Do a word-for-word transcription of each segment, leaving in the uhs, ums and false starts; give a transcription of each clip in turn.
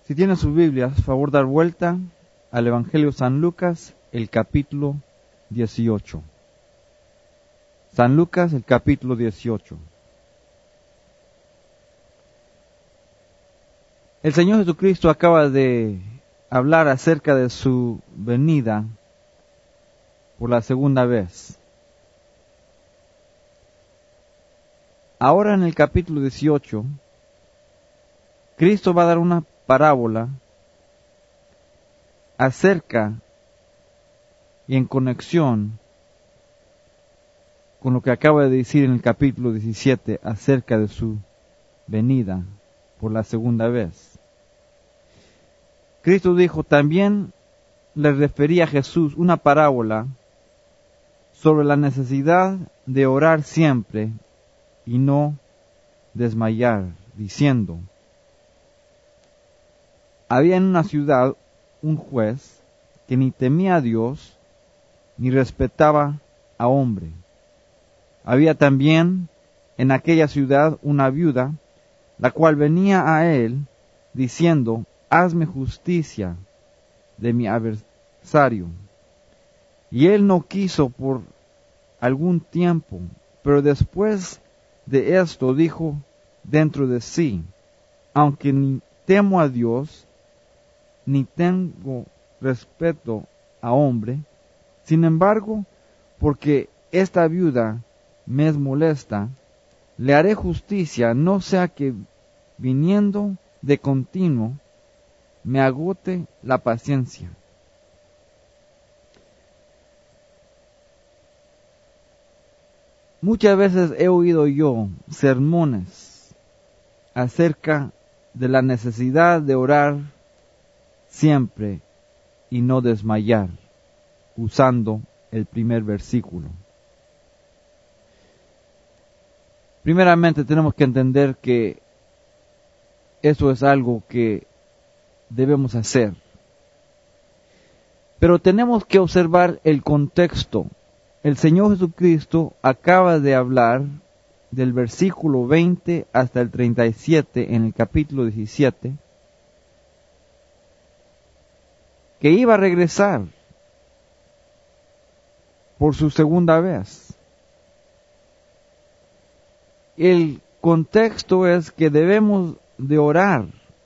Si tienen sus Biblias, favor dar vuelta al Evangelio de San Lucas, el capítulo dieciocho. San Lucas, el capítulo dieciocho. El Señor Jesucristo acaba de hablar acerca de su venida por la segunda vez. Ahora en el capítulo dieciocho, Cristo va a dar una parábola acerca y en conexión con lo que acaba de decir en el capítulo diecisiete acerca de su venida por la segunda vez. Cristo dijo, también le refería a Jesús una parábola sobre la necesidad de orar siempre y no desmayar, diciendo, había en una ciudad un juez que ni temía a Dios ni respetaba a hombre. Había también en aquella ciudad una viuda, la cual venía a él diciendo, hazme justicia de mi adversario. Y él no quiso por algún tiempo, pero después de esto dijo dentro de sí, aunque ni temo a Dios, ni tengo respeto a hombre, sin embargo, porque esta viuda me es molesta, le haré justicia, no sea que viniendo de continuo me agote la paciencia. Muchas veces he oído yo sermones acerca de la necesidad de orar siempre y no desmayar, usando el primer versículo. Primeramente tenemos que entender que eso es algo que debemos hacer. Pero tenemos que observar el contexto. El Señor Jesucristo acaba de hablar del versículo veinte hasta el treinta y siete en el capítulo diecisiete, que iba a regresar por su segunda vez. El contexto es que debemos de orar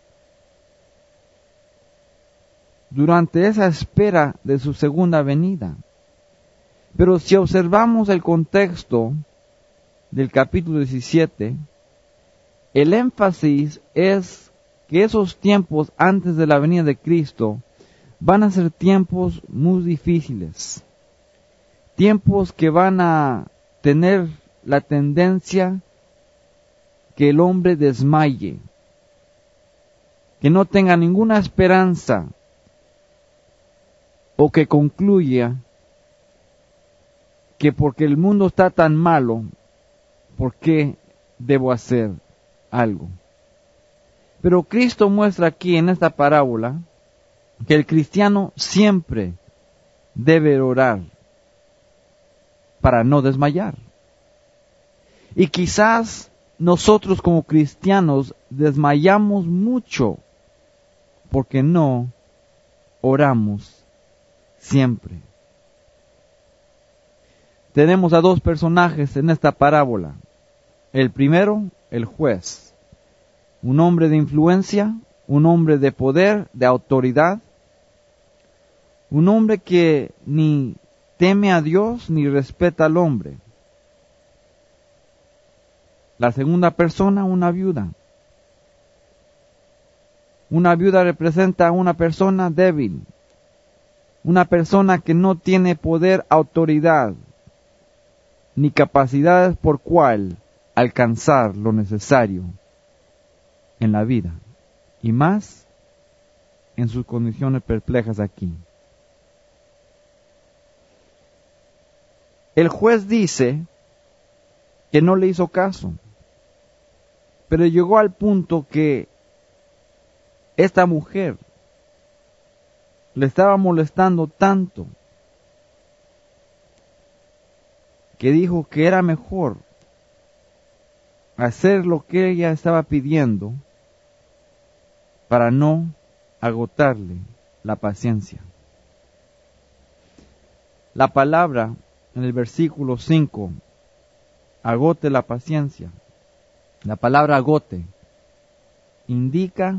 durante esa espera de su segunda venida. Pero si observamos el contexto del capítulo diecisiete, el énfasis es que esos tiempos antes de la venida de Cristo van a ser tiempos muy difíciles, tiempos que van a tener la tendencia que el hombre desmaye, que no tenga ninguna esperanza o que concluya que porque el mundo está tan malo, ¿por qué debo hacer algo? Pero Cristo muestra aquí en esta parábola que el cristiano siempre debe orar para no desmayar. Y quizás nosotros como cristianos desmayamos mucho porque no oramos siempre. Tenemos a dos personajes en esta parábola. El primero, el juez, un hombre de influencia, un hombre de poder, de autoridad, un hombre que ni teme a Dios ni respeta al hombre. La segunda persona, una viuda. Una viuda representa a una persona débil, una persona que no tiene poder, autoridad, ni capacidades por cual alcanzar lo necesario en la vida, y más en sus condiciones perplejas aquí. El juez dice que no le hizo caso, pero llegó al punto que esta mujer le estaba molestando tanto que dijo que era mejor hacer lo que ella estaba pidiendo para no agotarle la paciencia. La palabra en el versículo cinco, agote la paciencia. La palabra agote indica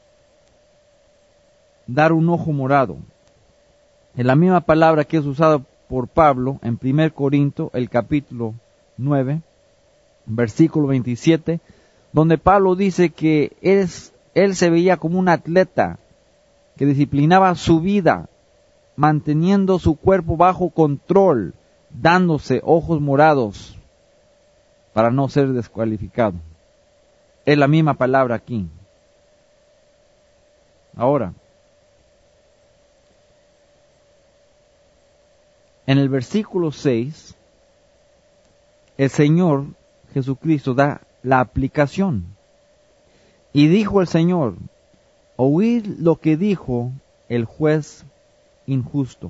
dar un ojo morado. Es la misma palabra que es usada por Pablo en primer Corintios, el capítulo nueve, versículo veintisiete, donde Pablo dice que él, él se veía como un atleta que disciplinaba su vida, manteniendo su cuerpo bajo control, dándose ojos morados para no ser descualificado. Es la misma palabra aquí. Ahora, en el versículo seis, el Señor Jesucristo da la aplicación. Y dijo el Señor, oíd lo que dijo el juez injusto.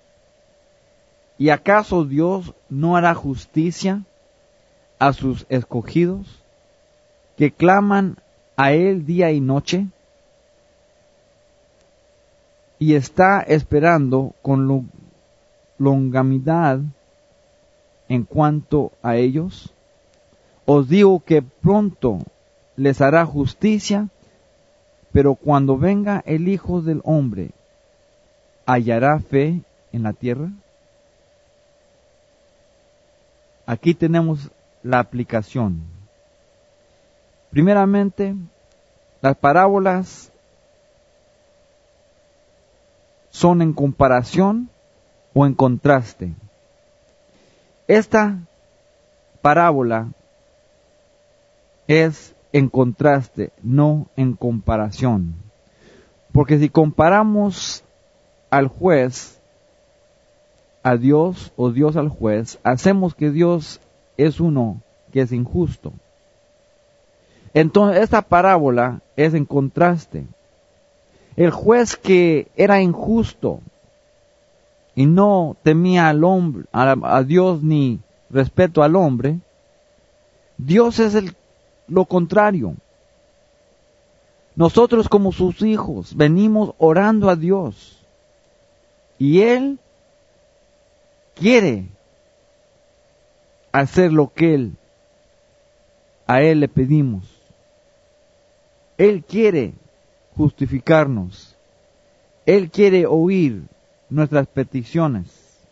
¿Y acaso Dios no hará justicia a sus escogidos, que claman a Él día y noche? Y está esperando con longanimidad en cuanto a ellos. Os digo que pronto les hará justicia, pero cuando venga el Hijo del Hombre, ¿hallará fe en la tierra? Aquí tenemos la aplicación. Primeramente, las parábolas son en comparación o en contraste. Esta parábola es en contraste, no en comparación. Porque si comparamos al juez a Dios o Dios al juez, hacemos que Dios es uno que es injusto. Entonces esta parábola es en contraste. El juez que era injusto y no temía al hombre, a, a Dios ni respeto al hombre, Dios es el, lo contrario. Nosotros como sus hijos venimos orando a Dios y Él quiere hacer lo que Él, a Él le pedimos. Él quiere justificarnos. Él quiere oír nuestras peticiones.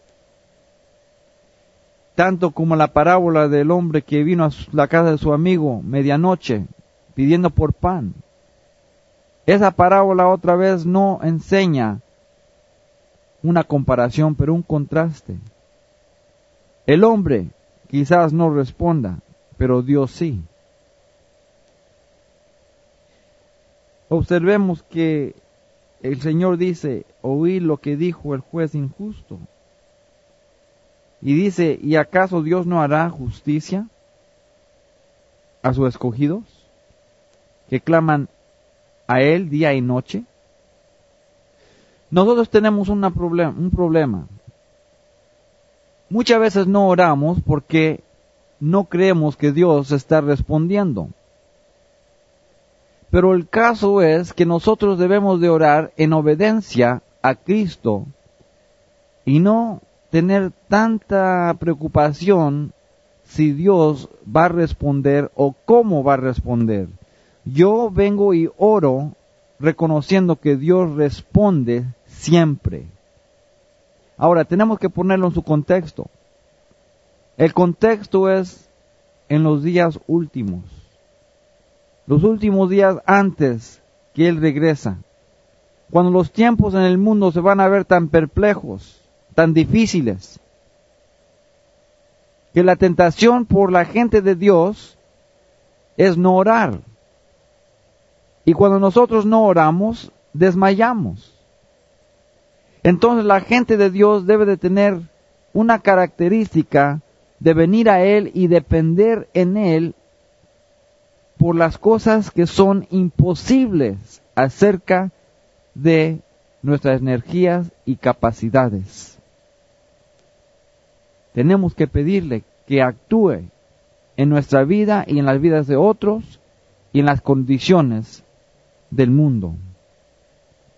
Tanto como la parábola del hombre que vino a la casa de su amigo medianoche pidiendo por pan. Esa parábola otra vez no enseña una comparación, pero un contraste. El hombre quizás no responda, pero Dios sí. Observemos que el Señor dice, oí lo que dijo el juez injusto. Y dice, ¿y acaso Dios no hará justicia a sus escogidos, que claman a Él día y noche? Nosotros tenemos una problem- un problema. Muchas veces no oramos porque no creemos que Dios está respondiendo. Pero el caso es que nosotros debemos de orar en obediencia a Cristo y no tener tanta preocupación si Dios va a responder o cómo va a responder. Yo vengo y oro reconociendo que Dios responde siempre. Ahora, tenemos que ponerlo en su contexto. El contexto es en los días últimos. Los últimos días antes que Él regresa. Cuando los tiempos en el mundo se van a ver tan perplejos, tan difíciles, que la tentación por la gente de Dios es no orar. Y cuando nosotros no oramos, desmayamos. Entonces la gente de Dios debe de tener una característica de venir a Él y depender en Él por las cosas que son imposibles acerca de nuestras energías y capacidades. Tenemos que pedirle que actúe en nuestra vida y en las vidas de otros y en las condiciones del mundo.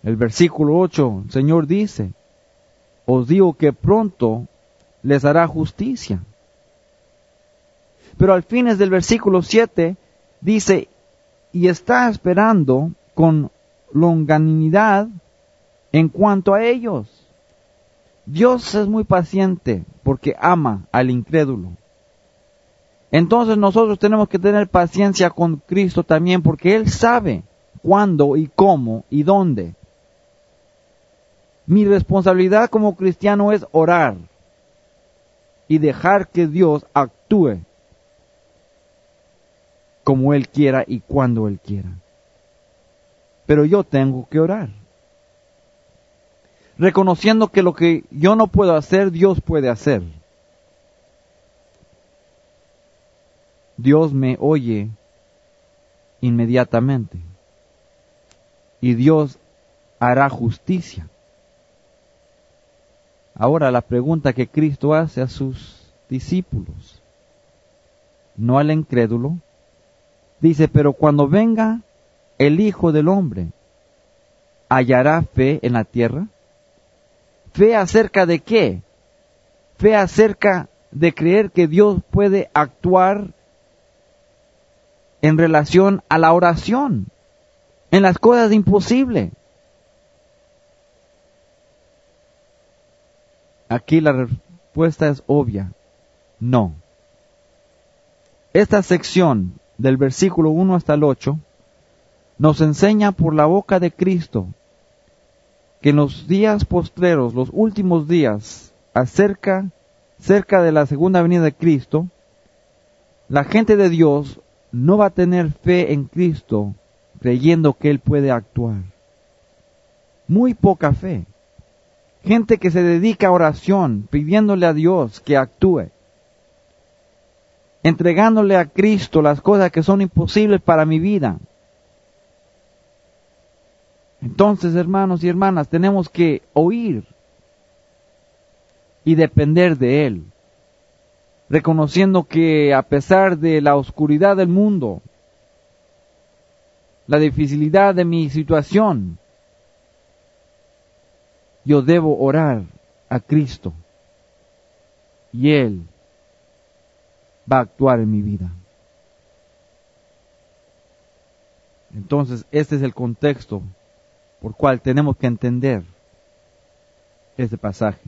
El versículo ocho, el Señor dice, os digo que pronto les hará justicia. Pero al fines del versículo siete dice, y está esperando con longanimidad en cuanto a ellos. Dios es muy paciente porque ama al incrédulo. Entonces nosotros tenemos que tener paciencia con Cristo también porque Él sabe cuándo y cómo y dónde. Mi responsabilidad como cristiano es orar y dejar que Dios actúe como Él quiera y cuando Él quiera. Pero yo tengo que orar, reconociendo que lo que yo no puedo hacer, Dios puede hacer. Dios me oye inmediatamente y Dios hará justicia. Ahora la pregunta que Cristo hace a sus discípulos, no al incrédulo, dice, pero cuando venga el Hijo del Hombre, ¿hallará fe en la tierra? ¿Fe acerca de qué? Fe acerca de creer que Dios puede actuar en relación a la oración, en las cosas imposibles. Aquí la respuesta es obvia, no. Esta sección del versículo uno hasta el ocho nos enseña por la boca de Cristo que en los días postreros, los últimos días, acerca, cerca de la segunda venida de Cristo, la gente de Dios no va a tener fe en Cristo creyendo que Él puede actuar. Muy poca fe. Gente que se dedica a oración, pidiéndole a Dios que actúe, entregándole a Cristo las cosas que son imposibles para mi vida. Entonces, hermanos y hermanas, tenemos que oír y depender de Él, reconociendo que a pesar de la oscuridad del mundo, la dificilidad de mi situación, yo debo orar a Cristo y Él va a actuar en mi vida. Entonces, este es el contexto por cual tenemos que entender este pasaje.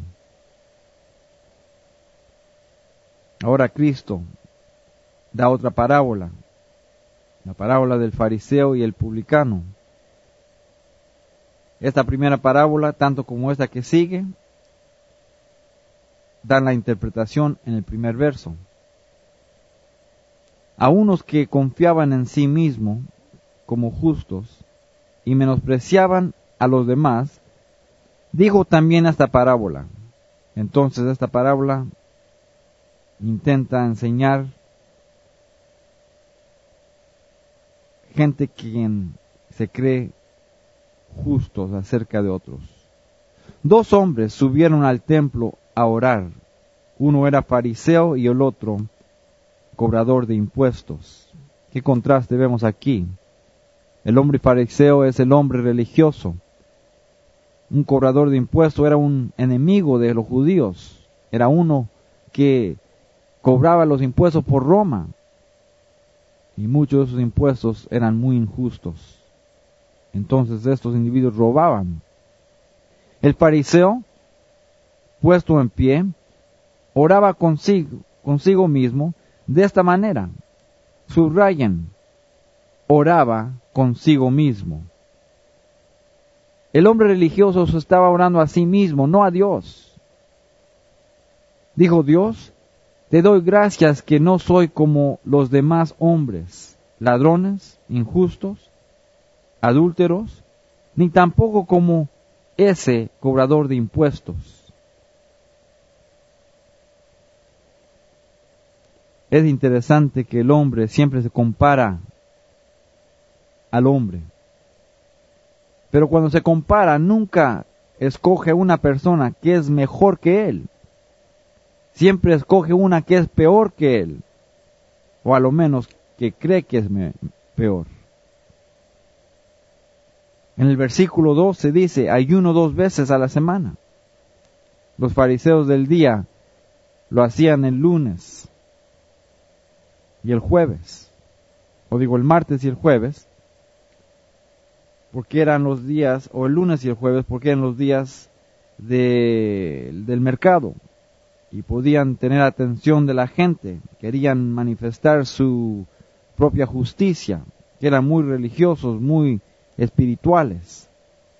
Ahora Cristo da otra parábola, la parábola del fariseo y el publicano. Esta primera parábola, tanto como esta que sigue, dan la interpretación en el primer verso. A unos que confiaban en sí mismos como justos y menospreciaban a los demás, dijo también esta parábola. Entonces esta parábola intenta enseñar gente quien se cree justos acerca de otros. Dos hombres subieron al templo a orar. Uno era fariseo y el otro cobrador de impuestos. ¿Qué contraste vemos aquí? El hombre fariseo es el hombre religioso. Un cobrador de impuestos era un enemigo de los judíos. Era uno que cobraba los impuestos por Roma. Y muchos de esos impuestos eran muy injustos. Entonces estos individuos robaban. El fariseo, puesto en pie, oraba consigo, consigo mismo de esta manera. Subrayen, oraba consigo mismo. El hombre religioso se estaba orando a sí mismo, no a Dios. Dijo: Dios, te doy gracias que no soy como los demás hombres, ladrones, injustos, adúlteros, ni tampoco como ese cobrador de impuestos. Es interesante que el hombre siempre se compara al hombre. Pero cuando se compara, nunca escoge una persona que es mejor que él. Siempre escoge una que es peor que él. O a lo menos que cree que es me- peor. En el versículo doce dice, ayuno dos veces a la semana. Los fariseos del día lo hacían el lunes y el jueves, o digo el martes y el jueves, porque eran los días, o el lunes y el jueves, porque eran los días de, del mercado, y podían tener atención de la gente, querían manifestar su propia justicia, que eran muy religiosos, muy espirituales.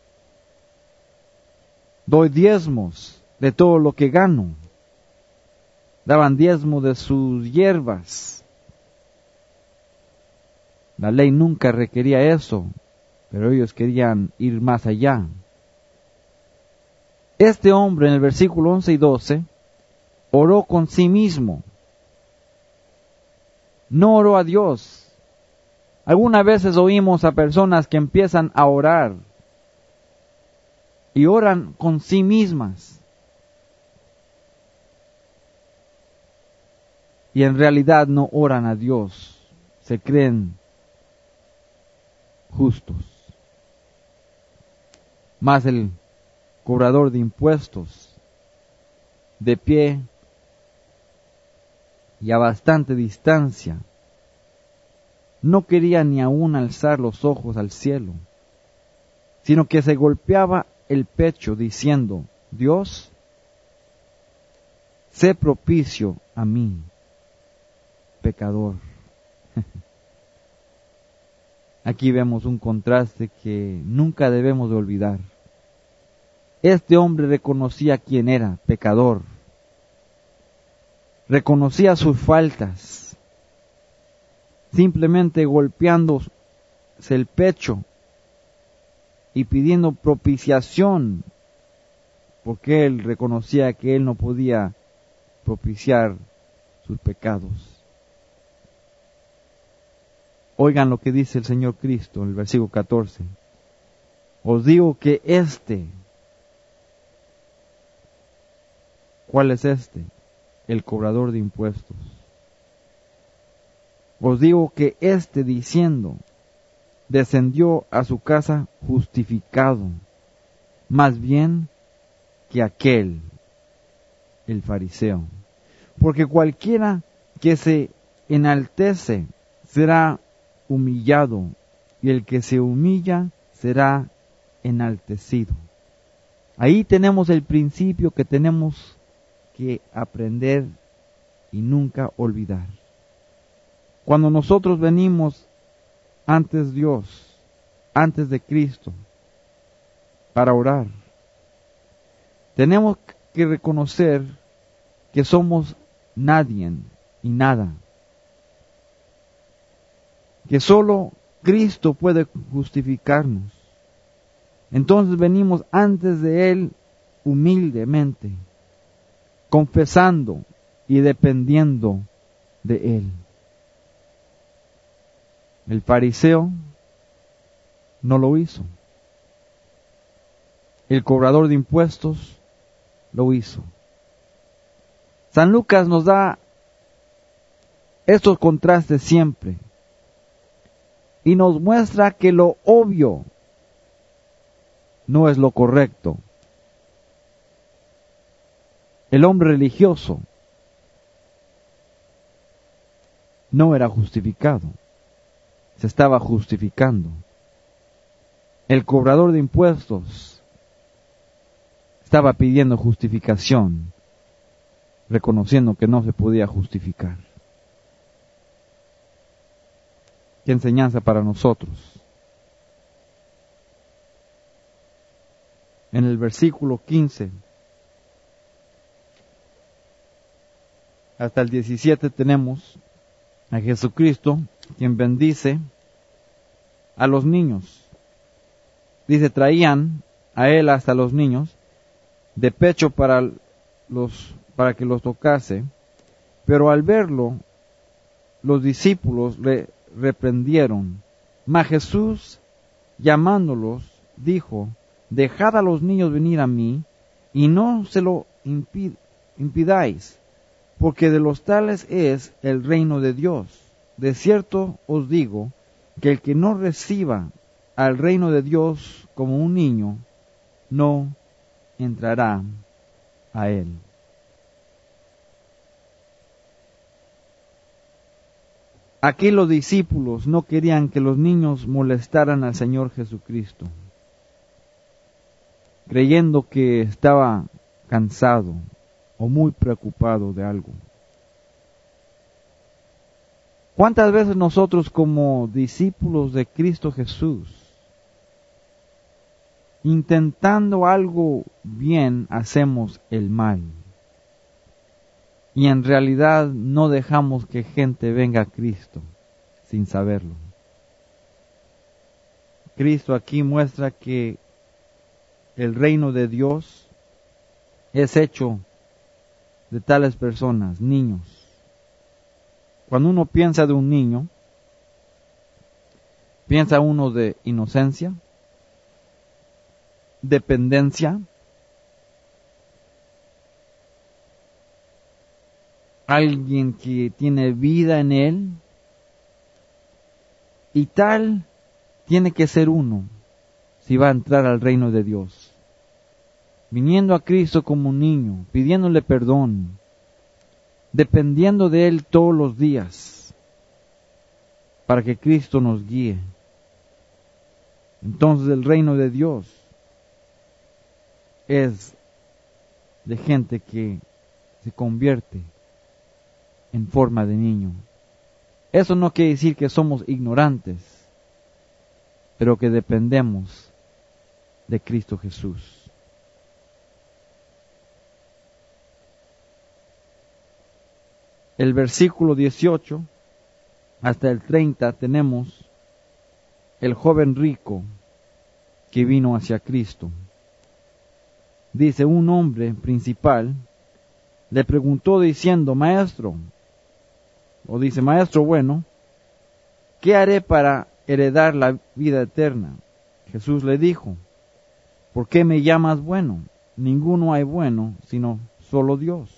Doy diezmos de todo lo que gano. Daban diezmo de sus hierbas. La ley nunca requería eso, pero ellos querían ir más allá. Este hombre en el versículo once y doce oró con sí mismo. No oró a Dios. Algunas veces oímos a personas que empiezan a orar y oran con sí mismas. Y en realidad no oran a Dios. Se creen justos. Mas el cobrador de impuestos, de pie y a bastante distancia, no quería ni aún alzar los ojos al cielo, sino que se golpeaba el pecho diciendo, Dios, sé propicio a mí, pecador. Aquí vemos un contraste que nunca debemos de olvidar. Este hombre reconocía quién era, pecador. Reconocía sus faltas. Simplemente golpeándose el pecho y pidiendo propiciación, porque él reconocía que él no podía propiciar sus pecados. Oigan lo que dice el Señor Cristo en el versículo catorce. Os digo que este, ¿cuál es este? El cobrador de impuestos. Os digo que éste, diciendo, descendió a su casa justificado, más bien que aquel, el fariseo. Porque cualquiera que se enaltece será humillado, y el que se humilla será enaltecido. Ahí tenemos el principio que tenemos que aprender y nunca olvidar. Cuando nosotros venimos antes Dios, antes de Cristo, para orar, tenemos que reconocer que somos nadie y nada, que solo Cristo puede justificarnos. Entonces venimos antes de Él humildemente, confesando y dependiendo de Él. El fariseo no lo hizo. El cobrador de impuestos lo hizo. San Lucas nos da estos contrastes siempre y nos muestra que lo obvio no es lo correcto. El hombre religioso no era justificado, se estaba justificando. El cobrador de impuestos estaba pidiendo justificación, reconociendo que no se podía justificar. ¿Qué enseñanza para nosotros? En el versículo quince hasta el diecisiete tenemos a Jesucristo, quien bendice a los niños. Dice, traían a él hasta los niños de pecho para los para que los tocase, pero al verlo los discípulos le reprendieron. Mas Jesús, llamándolos, dijo, dejad a los niños venir a mí, y no se lo impid- impidáis, porque de los tales es el reino de Dios. De cierto os digo, que el que no reciba al reino de Dios como un niño, no entrará a él. Aquí los discípulos no querían que los niños molestaran al Señor Jesucristo, creyendo que estaba cansado o muy preocupado de algo. ¿Cuántas veces nosotros como discípulos de Cristo Jesús, intentando algo bien, hacemos el mal? Y en realidad no dejamos que gente venga a Cristo sin saberlo. Cristo aquí muestra que el reino de Dios es hecho de tales personas, niños. Cuando uno piensa de un niño, piensa uno de inocencia, dependencia, alguien que tiene vida en él, y tal tiene que ser uno si va a entrar al reino de Dios. Viniendo a Cristo como un niño, pidiéndole perdón, dependiendo de Él todos los días, para que Cristo nos guíe. Entonces el reino de Dios es de gente que se convierte en forma de niño. Eso no quiere decir que somos ignorantes, pero que dependemos de Cristo Jesús. El versículo dieciocho hasta el treinta tenemos el joven rico que vino hacia Cristo. Dice, un hombre principal le preguntó diciendo, maestro, o dice, maestro bueno, ¿qué haré para heredar la vida eterna? Jesús le dijo, ¿por qué me llamas bueno? Ninguno hay bueno, sino solo Dios.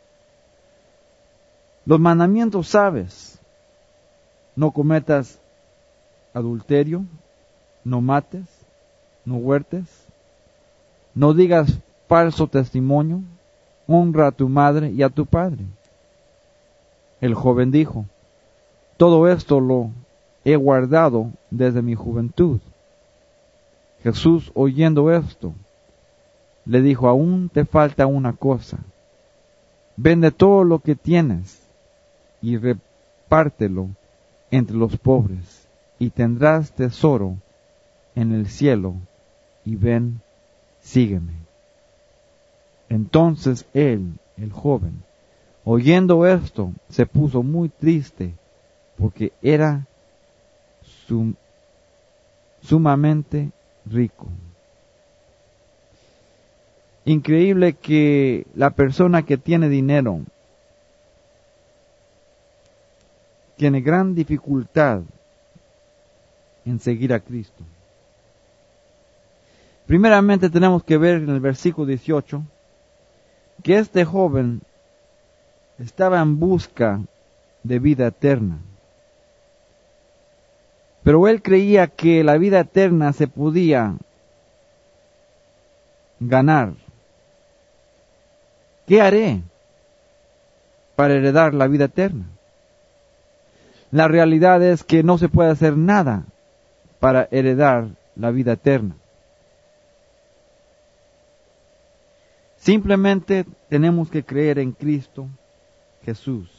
Los mandamientos sabes, no cometas adulterio, no mates, no huertes, no digas falso testimonio, honra a tu madre y a tu padre. El joven dijo, todo esto lo he guardado desde mi juventud. Jesús, oyendo esto, le dijo, aún te falta una cosa, vende todo lo que tienes y repártelo entre los pobres, y tendrás tesoro en el cielo, y ven, sígueme. Entonces él, el joven, oyendo esto, se puso muy triste, porque era sum, sumamente rico. Increíble que la persona que tiene dinero tiene gran dificultad en seguir a Cristo. Primeramente tenemos que ver en el versículo dieciocho que este joven estaba en busca de vida eterna. Pero él creía que la vida eterna se podía ganar. ¿Qué haré para heredar la vida eterna? La realidad es que no se puede hacer nada para heredar la vida eterna. Simplemente tenemos que creer en Cristo Jesús.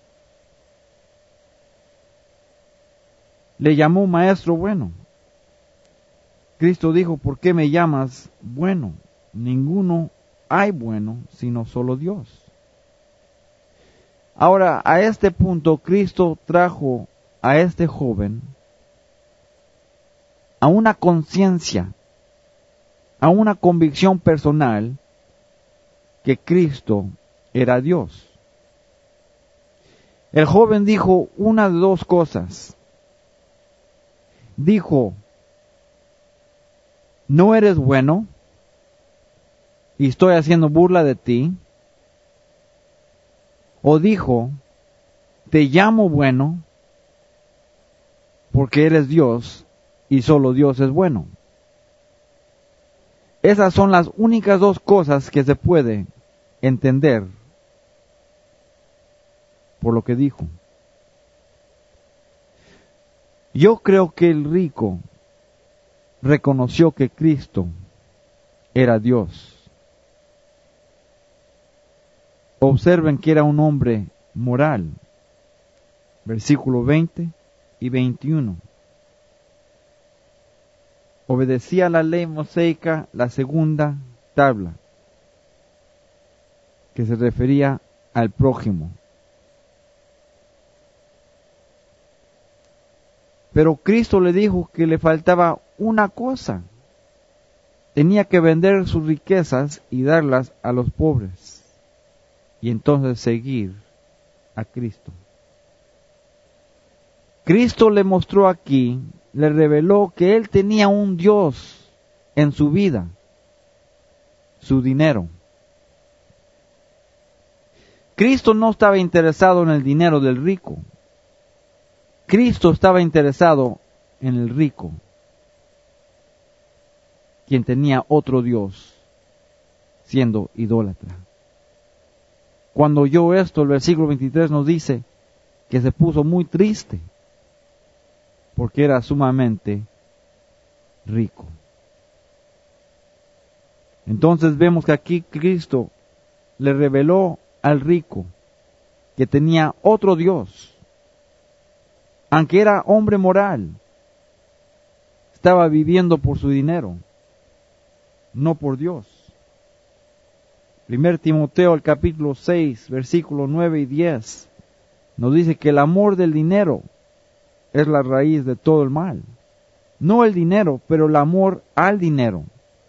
Le llamó maestro bueno. Cristo dijo, ¿por qué me llamas bueno? Ninguno hay bueno, sino solo Dios. Ahora, a este punto, Cristo trajo a este joven a una conciencia, a una convicción personal que Cristo era Dios. El joven dijo una de dos cosas. Dijo, no eres bueno y estoy haciendo burla de ti. O dijo, te llamo bueno porque eres Dios y solo Dios es bueno. Esas son las únicas dos cosas que se puede entender por lo que dijo. Yo creo que el rico reconoció que Cristo era Dios. Observen que era un hombre moral. Versículo veinte y veintiuno. Obedecía la ley mosaica, la segunda tabla, que se refería al prójimo. Pero Cristo le dijo que le faltaba una cosa. Tenía que vender sus riquezas y darlas a los pobres. Y entonces seguir a Cristo. Cristo le mostró aquí, le reveló que él tenía un Dios en su vida, su dinero. Cristo no estaba interesado en el dinero del rico. Cristo estaba interesado en el rico, quien tenía otro Dios, siendo idólatra. Cuando oyó esto, el versículo veintitrés nos dice que se puso muy triste, porque era sumamente rico. Entonces vemos que aquí Cristo le reveló al rico que tenía otro Dios. Aunque era hombre moral, estaba viviendo por su dinero, no por Dios. Primero Timoteo, el capítulo seis, versículos nueve y diez, nos dice que el amor del dinero es la raíz de todo el mal. No el dinero, pero el amor al dinero.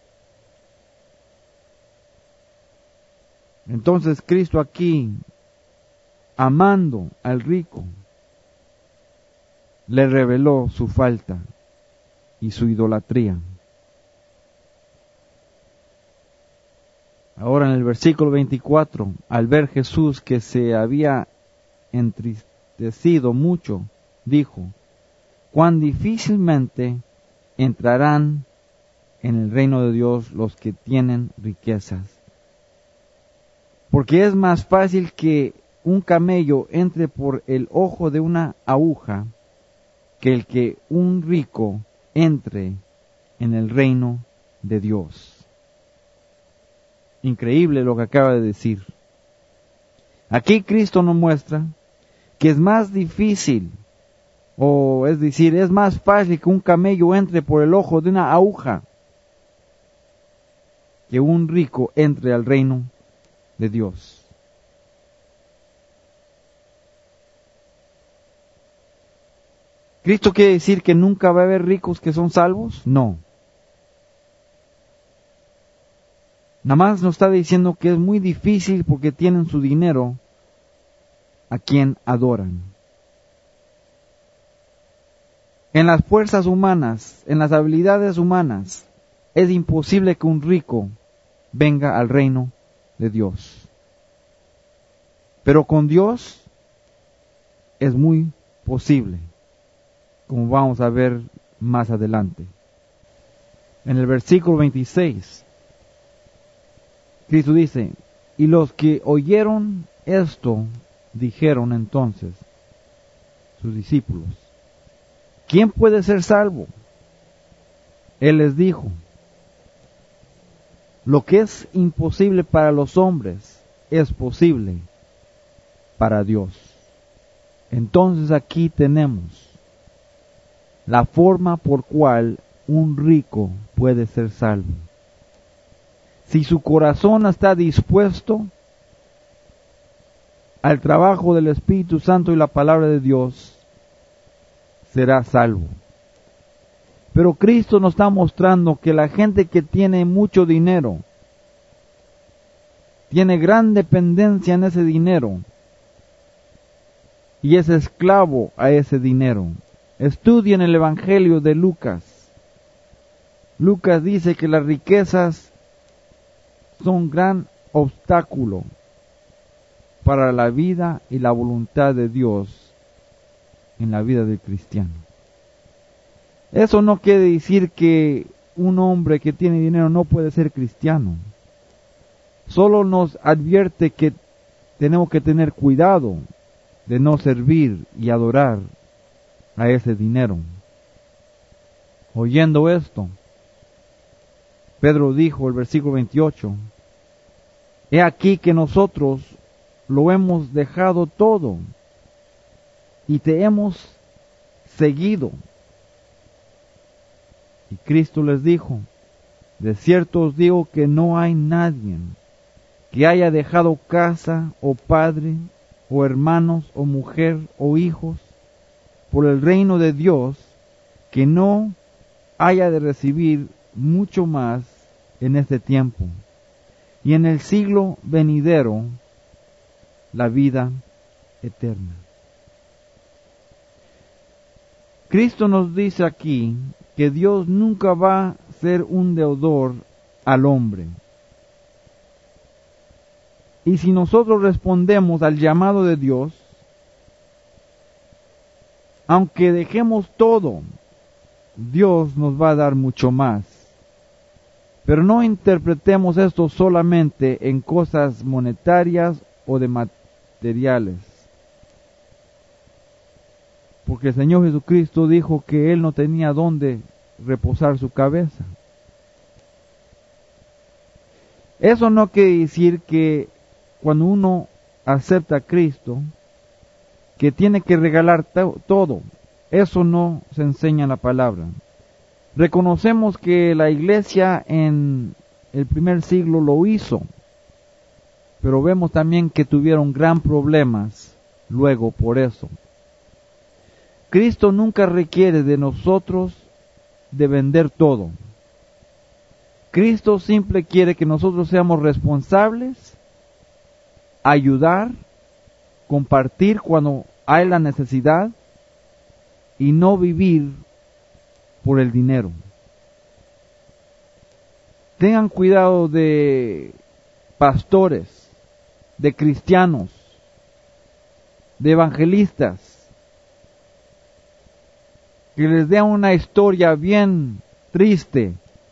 Entonces Cristo aquí, amando al rico, le reveló su falta y su idolatría. Ahora en el versículo veinticuatro, al ver Jesús que se había entristecido mucho, dijo: cuán difícilmente entrarán en el reino de Dios los que tienen riquezas. Porque es más fácil que un camello entre por el ojo de una aguja que el que un rico entre en el reino de Dios. Increíble lo que acaba de decir. Aquí Cristo nos muestra que es más difícil, o es decir, es más fácil que un camello entre por el ojo de una aguja que un rico entre al reino de Dios. ¿Cristo quiere decir que nunca va a haber ricos que son salvos? No. Nada más nos está diciendo que es muy difícil porque tienen su dinero a quien adoran. En las fuerzas humanas, en las habilidades humanas, es imposible que un rico venga al reino de Dios. Pero con Dios es muy posible, como vamos a ver más adelante. En el versículo veintiséis, Cristo dice: y los que oyeron esto, dijeron entonces sus discípulos: ¿quién puede ser salvo? Él les dijo: lo que es imposible para los hombres es posible para Dios. Entonces aquí tenemos la forma por cual un rico puede ser salvo. Si su corazón está dispuesto al trabajo del Espíritu Santo y la palabra de Dios, será salvo. Pero Cristo nos está mostrando que la gente que tiene mucho dinero, tiene gran dependencia en ese dinero, y es esclavo a ese dinero. Estudien el Evangelio de Lucas. Lucas dice que las riquezas son un gran obstáculo para la vida y la voluntad de Dios en la vida del cristiano. Eso no quiere decir que un hombre que tiene dinero no puede ser cristiano. Solo nos advierte que tenemos que tener cuidado de no servir y adorar a ese dinero. Oyendo esto, Pedro dijo, el versículo veintiocho, he aquí que nosotros lo hemos dejado todo y te hemos seguido. Y Cristo les dijo, de cierto os digo que no hay nadie que haya dejado casa o padre o hermanos o mujer o hijos por el reino de Dios que no haya de recibir mucho más en este tiempo y en el siglo venidero la vida eterna. Cristo nos dice aquí que Dios nunca va a ser un deudor al hombre. Y si nosotros respondemos al llamado de Dios, aunque dejemos todo, Dios nos va a dar mucho más. Pero no interpretemos esto solamente en cosas monetarias o de materiales. Porque el Señor Jesucristo dijo que Él no tenía dónde reposar su cabeza. Eso no quiere decir que cuando uno acepta a Cristo, que tiene que regalar todo. Eso no se enseña en la palabra. Reconocemos que la iglesia en el primer siglo lo hizo, pero vemos también que tuvieron gran problemas luego por eso. Cristo nunca requiere de nosotros de vender todo. Cristo simple quiere que nosotros seamos responsables, ayudar, compartir cuando hay la necesidad y no vivir por el dinero. Tengan cuidado de pastores, de cristianos, de evangelistas, que les den una historia bien triste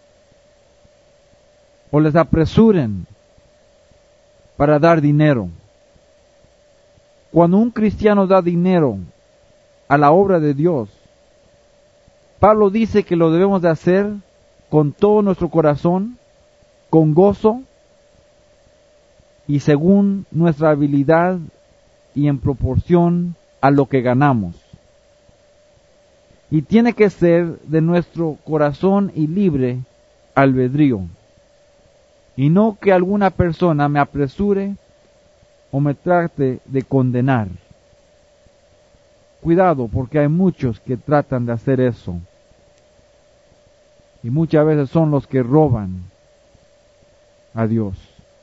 o les apresuren para dar dinero. Cuando un cristiano da dinero a la obra de Dios, Pablo dice que lo debemos de hacer con todo nuestro corazón, con gozo y según nuestra habilidad y en proporción a lo que ganamos. Y tiene que ser de nuestro corazón y libre albedrío. Y no que alguna persona me apresure o me trate de condenar. Cuidado, porque hay muchos que tratan de hacer eso. Y muchas veces son los que roban a Dios.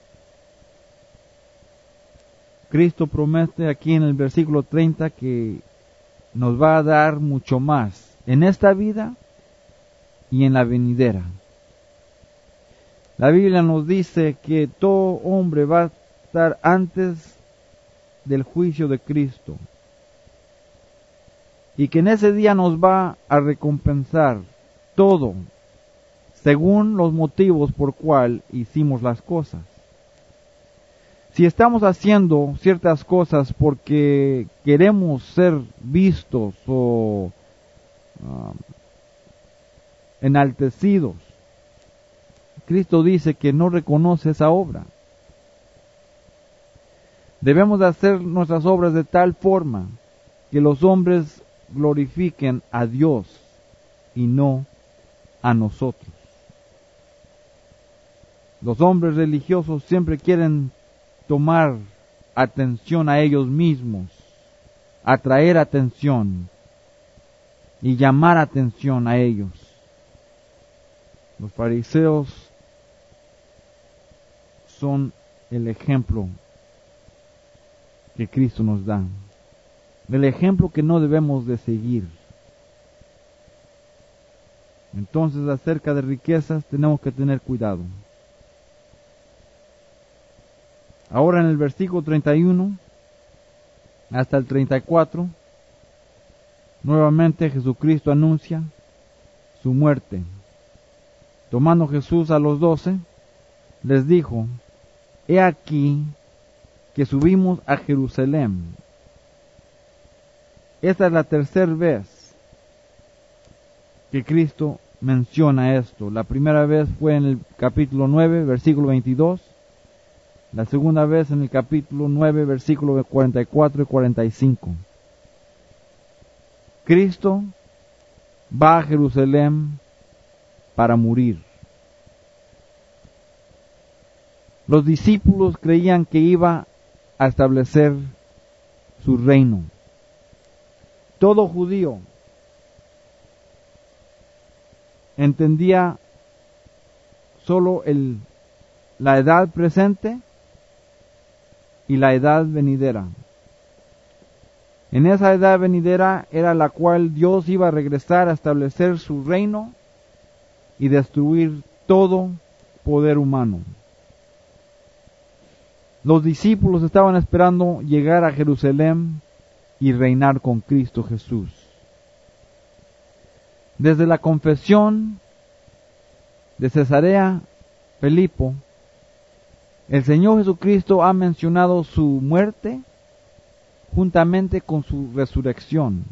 Cristo promete aquí en el versículo treinta que nos va a dar mucho más en esta vida y en la venidera. La Biblia nos dice que todo hombre va a estar antes del juicio de Cristo y que en ese día nos va a recompensar todo según los motivos por cual hicimos las cosas. Si estamos haciendo ciertas cosas porque queremos ser vistos o um, enaltecidos, Cristo dice que no reconoce esa obra. Debemos de hacer nuestras obras de tal forma que los hombres glorifiquen a Dios y no a nosotros. Los hombres religiosos siempre quieren tomar atención a ellos mismos, atraer atención y llamar atención a ellos. Los fariseos son el ejemplo que Cristo nos da, el ejemplo que no debemos de seguir. Entonces, acerca de riquezas tenemos que tener cuidado. Ahora en el versículo treinta y uno hasta el treinta y cuatro, nuevamente Jesucristo anuncia su muerte. Tomando Jesús a los doce, les dijo: He aquí que subimos a Jerusalén. Esta es la tercera vez que Cristo menciona esto. La primera vez fue en el capítulo nueve, versículo veintidós. La segunda vez en el capítulo nueve, versículos cuarenta y cuatro y cuarenta y cinco. Cristo va a Jerusalén para morir. Los discípulos creían que iba a establecer su reino. Todo judío entendía solo el, la edad presente y la edad venidera. En esa edad venidera era la cual Dios iba a regresar a establecer su reino y destruir todo poder humano. Los discípulos estaban esperando llegar a Jerusalén y reinar con Cristo Jesús. Desde la confesión de Cesarea Filipo, el Señor Jesucristo ha mencionado su muerte juntamente con su resurrección.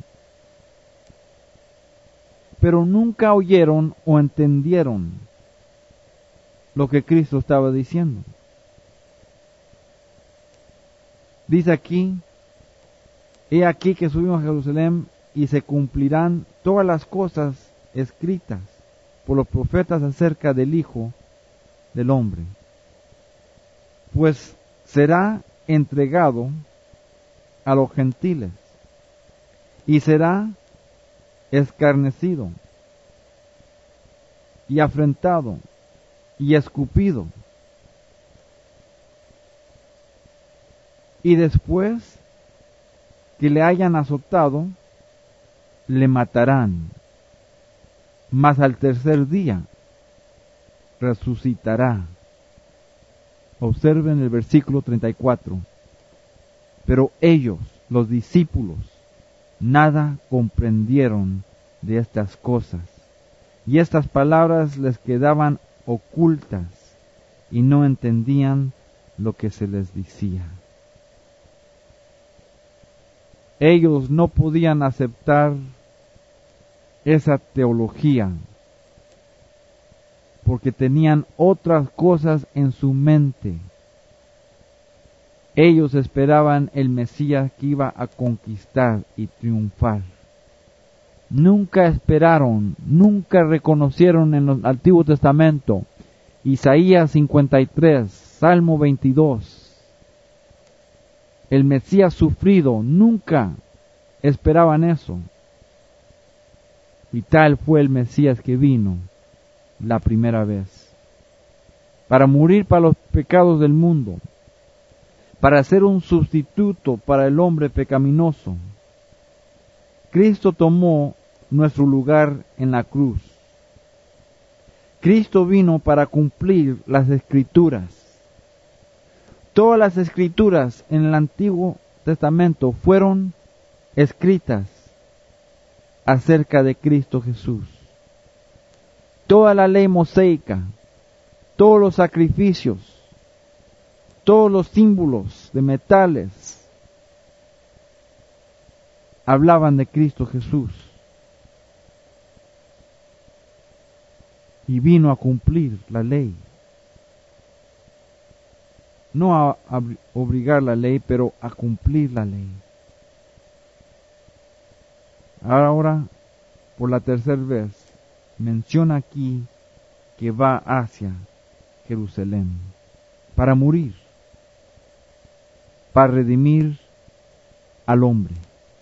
Pero nunca oyeron o entendieron lo que Cristo estaba diciendo. Dice aquí: He aquí que subimos a Jerusalén y se cumplirán todas las cosas escritas por los profetas acerca del Hijo del Hombre. Pues será entregado a los gentiles y será escarnecido y afrentado y escupido. Y después que le hayan azotado, le matarán, mas al tercer día resucitará. Observen el versículo treinta y cuatro. Pero ellos, los discípulos, nada comprendieron de estas cosas, y estas palabras les quedaban ocultas, y no entendían lo que se les decía. Ellos no podían aceptar esa teología, porque tenían otras cosas en su mente. Ellos esperaban el Mesías que iba a conquistar y triunfar. Nunca esperaron, nunca reconocieron en el Antiguo Testamento, Isaías cincuenta y tres, Salmo veintidós, el Mesías sufrido. Nunca esperaban eso. Y tal fue el Mesías que vino la primera vez, para morir para los pecados del mundo, para ser un sustituto para el hombre pecaminoso. Cristo tomó nuestro lugar en la cruz. Cristo vino para cumplir las Escrituras. Todas las Escrituras en el Antiguo Testamento fueron escritas acerca de Cristo Jesús. Toda la ley mosaica, todos los sacrificios, todos los símbolos de metales hablaban de Cristo Jesús. Y vino a cumplir la ley. No a, a obligar la ley, pero a cumplir la ley. Ahora, por la tercera vez, menciona aquí que va hacia Jerusalén para morir, para redimir al hombre.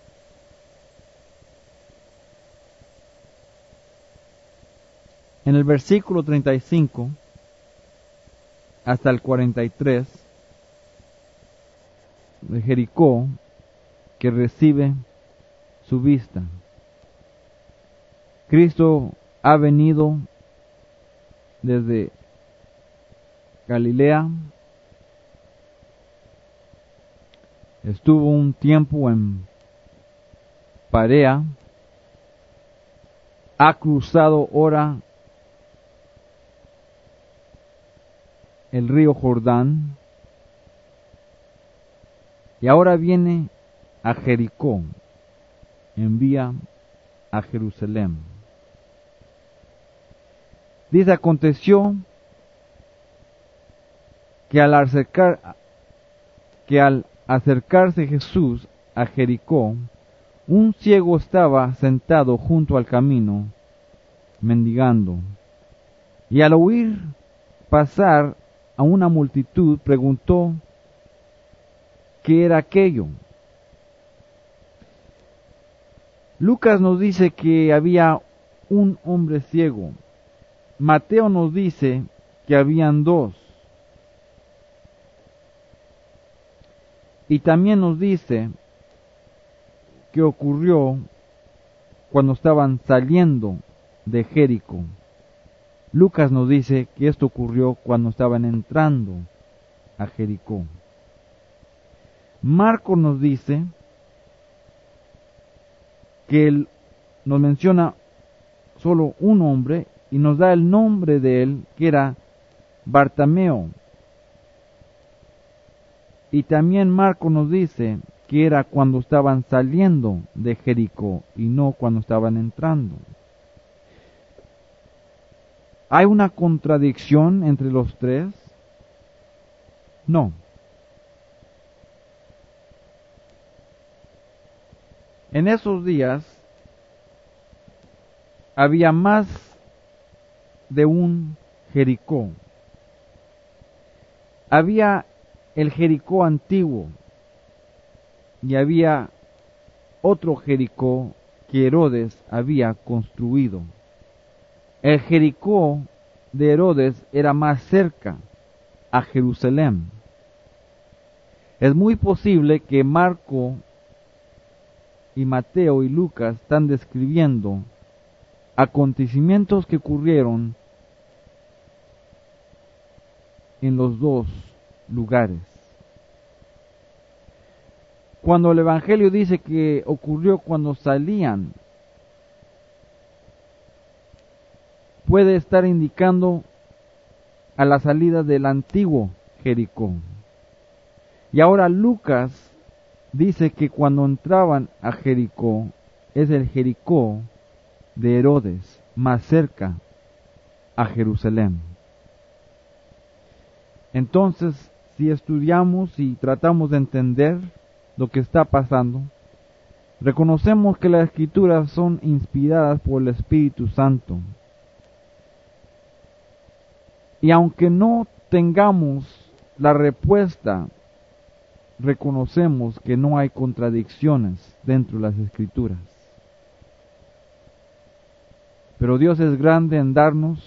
En el versículo treinta y cinco hasta el cuarenta y tres, de Jericó, que recibe su vista. Cristo ha venido desde Galilea, estuvo un tiempo en Parea, ha cruzado ahora el río Jordán y ahora viene a Jericó, envía a Jerusalén. Dice, aconteció que al acercar, que al acercarse Jesús a Jericó, un ciego estaba sentado junto al camino, mendigando, y al oír pasar a una multitud, preguntó qué era aquello. Lucas nos dice que había un hombre ciego. Mateo nos dice que habían dos. Y también nos dice que ocurrió cuando estaban saliendo de Jericó. Lucas nos dice que esto ocurrió cuando estaban entrando a Jericó. Marcos nos dice que él nos menciona solo un hombre y nos da el nombre de él, que era Bartimeo. Y también Marcos nos dice que era cuando estaban saliendo de Jericó y no cuando estaban entrando. ¿Hay una contradicción entre los tres? No. En esos días había más de un Jericó. Había el Jericó antiguo y había otro Jericó que Herodes había construido. El Jericó de Herodes era más cerca a Jerusalén. Es muy posible que Marco y Mateo y Lucas están describiendo acontecimientos que ocurrieron en los dos lugares. Cuando el Evangelio dice que ocurrió cuando salían, puede estar indicando a la salida del antiguo Jericó. Y ahora Lucas dice que cuando entraban a Jericó, es el Jericó de Herodes, más cerca a Jerusalén. Entonces, si estudiamos y tratamos de entender lo que está pasando, reconocemos que las Escrituras son inspiradas por el Espíritu Santo. Y aunque no tengamos la respuesta, reconocemos que no hay contradicciones dentro de las Escrituras. Pero Dios es grande en darnos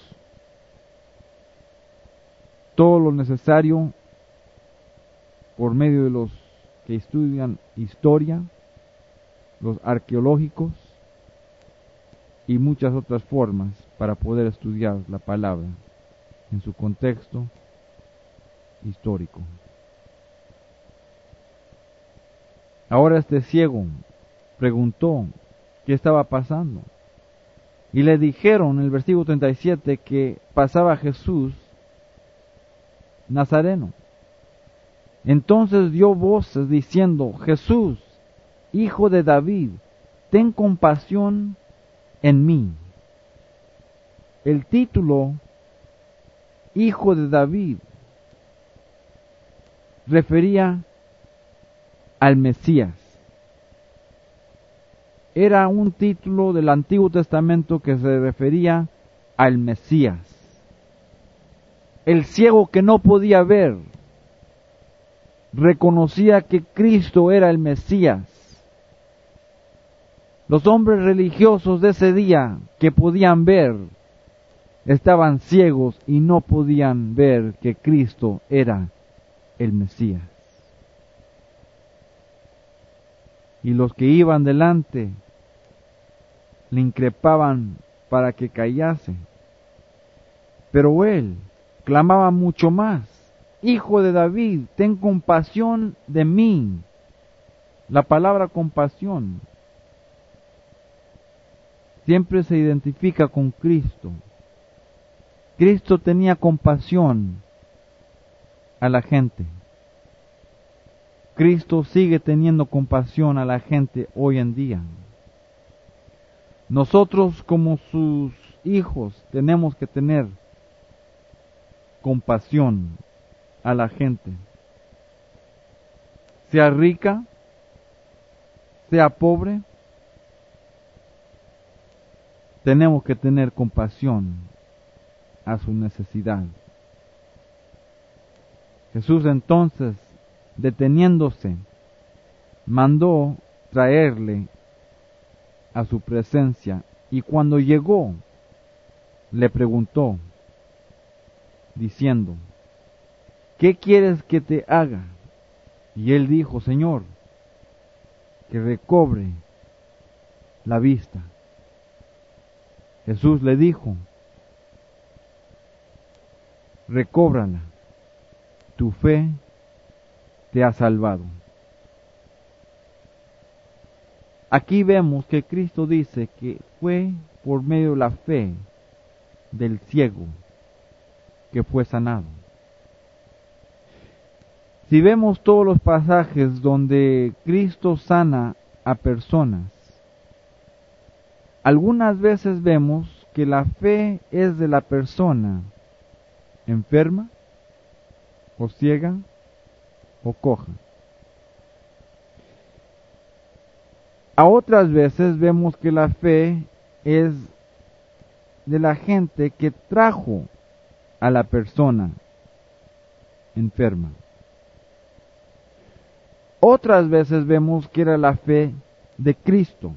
todo lo necesario por medio de los que estudian historia, los arqueológicos y muchas otras formas para poder estudiar la palabra en su contexto histórico. Ahora este ciego preguntó qué estaba pasando. Y le dijeron en el versículo treinta y siete que pasaba Jesús Nazareno. Entonces dio voces diciendo, Jesús, hijo de David, ten compasión en mí. El título, hijo de David, refería al Mesías. Era un título del Antiguo Testamento que se refería al Mesías. El ciego que no podía ver reconocía que Cristo era el Mesías. Los hombres religiosos de ese día que podían ver estaban ciegos y no podían ver que Cristo era el Mesías. Y los que iban delante le increpaban para que callase. Pero él clamaba mucho más, Hijo de David, ten compasión de mí. La palabra compasión siempre se identifica con Cristo. Cristo tenía compasión a la gente. Cristo sigue teniendo compasión a la gente hoy en día. Nosotros como sus hijos tenemos que tener compasión a la gente. Sea rica, sea pobre, tenemos que tener compasión a su necesidad. Jesús entonces, deteniéndose, mandó traerle a su presencia, y cuando llegó, le preguntó, diciendo, ¿qué quieres que te haga? Y él dijo, Señor, que recobre la vista. Jesús le dijo, recóbrala, tu fe te ha salvado. Aquí vemos que Cristo dice que fue por medio de la fe del ciego que fue sanado. Si vemos todos los pasajes donde Cristo sana a personas, algunas veces vemos que la fe es de la persona enferma, o ciega, o coja. A otras veces vemos que la fe es de la gente que trajo a la persona enferma. Otras veces vemos que era la fe de Cristo.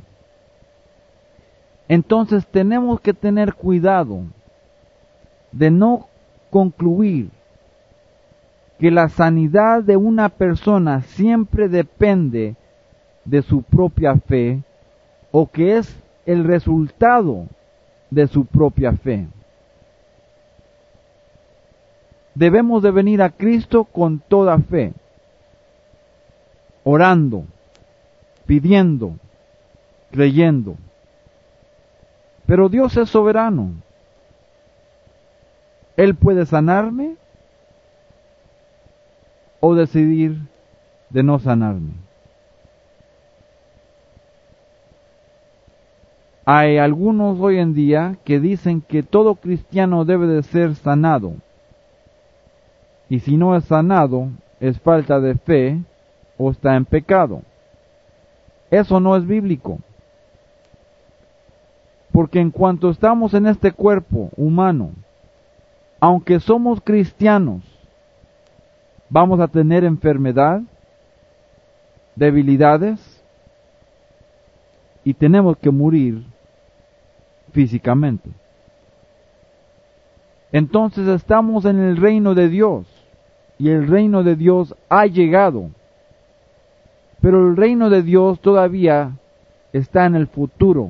Entonces tenemos que tener cuidado de no concluir que la sanidad de una persona siempre depende de su propia fe o que es el resultado de su propia fe. Debemos de venir a Cristo con toda fe, orando, pidiendo, creyendo. Pero Dios es soberano. Él puede sanarme o decidir de no sanarme. Hay algunos hoy en día que dicen que todo cristiano debe de ser sanado. Y si no es sanado, es falta de fe o está en pecado. Eso no es bíblico. Porque en cuanto estamos en este cuerpo humano, aunque somos cristianos, vamos a tener enfermedad, debilidades, y tenemos que morir físicamente. Entonces estamos en el reino de Dios, y el reino de Dios ha llegado, pero el reino de Dios todavía está en el futuro.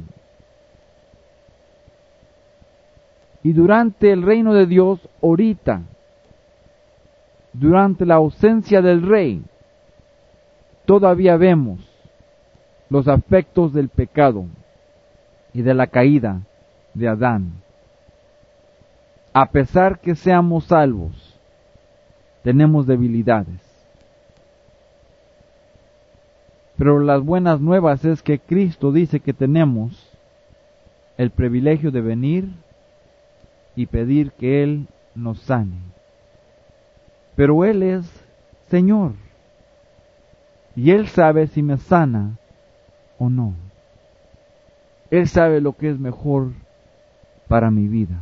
Y durante el reino de Dios, ahorita, durante la ausencia del rey, todavía vemos los afectos del pecado y de la caída de Adán. A pesar que seamos salvos, tenemos debilidades. Pero las buenas nuevas es que Cristo dice que tenemos el privilegio de venir y pedir que Él nos sane. Pero Él es Señor, y Él sabe si me sana o no. Él sabe lo que es mejor para mi vida.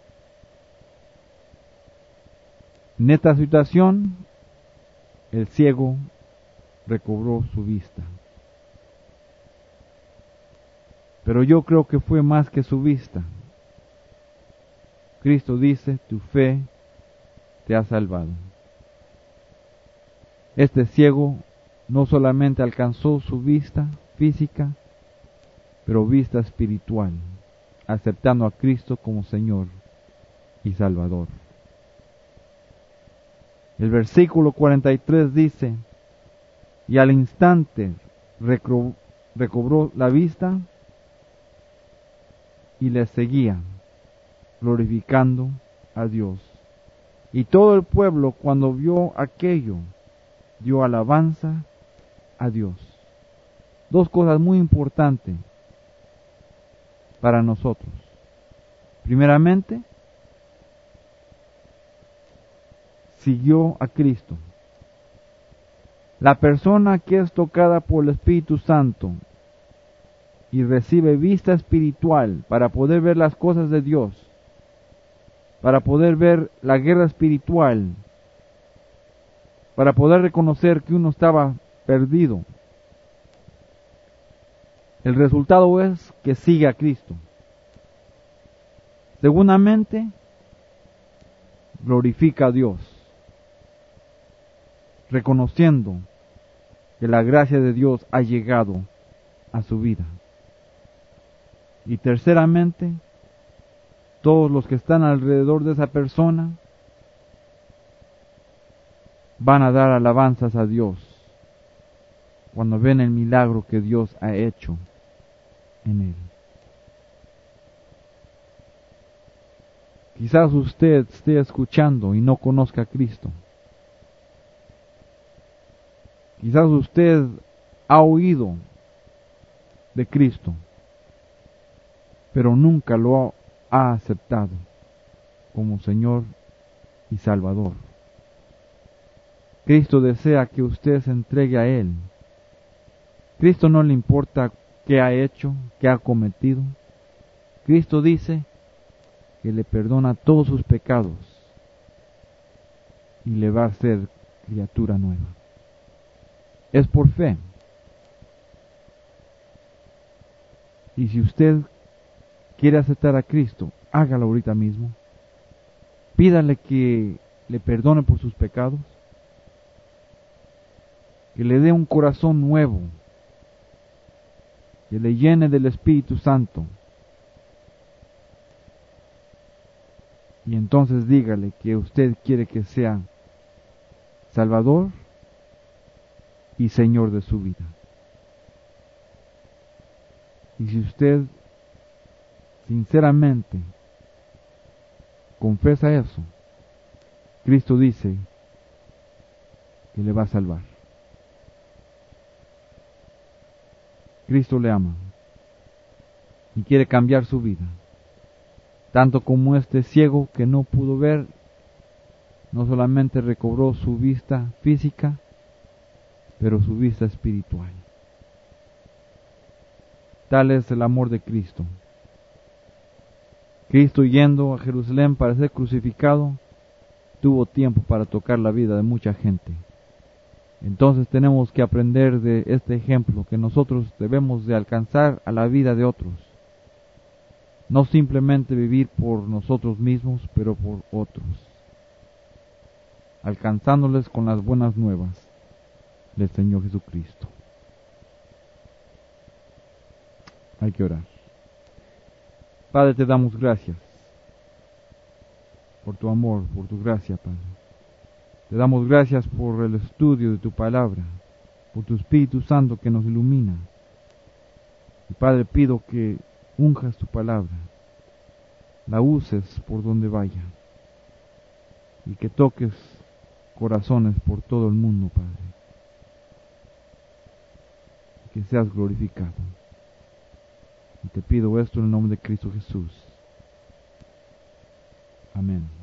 En esta situación, el ciego recobró su vista. Pero yo creo que fue más que su vista. Cristo dice, tu fe te ha salvado. Este ciego no solamente alcanzó su vista física, pero vista espiritual, aceptando a Cristo como Señor y Salvador. El versículo cuarenta y tres dice, y al instante recobró la vista y le seguían, glorificando a Dios. Y todo el pueblo, cuando vio aquello, dio alabanza a Dios. Dos cosas muy importantes para nosotros. Primeramente, siguió a Cristo. La persona que es tocada por el Espíritu Santo y recibe vista espiritual para poder ver las cosas de Dios, para poder ver la guerra espiritual, para poder reconocer que uno estaba perdido, el resultado es que sigue a Cristo. Segundamente, glorifica a Dios, reconociendo que la gracia de Dios ha llegado a su vida. Y terceramente, todos los que están alrededor de esa persona van a dar alabanzas a Dios cuando ven el milagro que Dios ha hecho en él. Quizás usted esté escuchando y no conozca a Cristo. Quizás usted ha oído de Cristo, pero nunca lo ha aceptado como Señor y Salvador. Cristo desea que usted se entregue a Él. Cristo no le importa qué ha hecho, qué ha cometido. Cristo dice que le perdona todos sus pecados y le va a hacer criatura nueva. Es por fe. Y si usted quiere aceptar a Cristo, hágalo ahorita mismo. Pídale que le perdone por sus pecados, que le dé un corazón nuevo, que le llene del Espíritu Santo. Y entonces dígale que usted quiere que sea Salvador y Señor de su vida. Y si usted sinceramente confesa eso, Cristo dice que le va a salvar. Cristo le ama y quiere cambiar su vida, tanto como este ciego que no pudo ver, no solamente recobró su vista física, pero su vista espiritual. Tal es el amor de Cristo. Cristo, yendo a Jerusalén para ser crucificado, tuvo tiempo para tocar la vida de mucha gente. Entonces tenemos que aprender de este ejemplo, que nosotros debemos de alcanzar a la vida de otros. No simplemente vivir por nosotros mismos, pero por otros, alcanzándoles con las buenas nuevas del Señor Jesucristo. Hay que orar. Padre, te damos gracias por tu amor, por tu gracia, Padre. Te damos gracias por el estudio de tu palabra, por tu Espíritu Santo que nos ilumina. Y Padre, pido que unjas tu palabra, la uses por donde vaya, y que toques corazones por todo el mundo, Padre. Y que seas glorificado. Y te pido esto en el nombre de Cristo Jesús. Amén.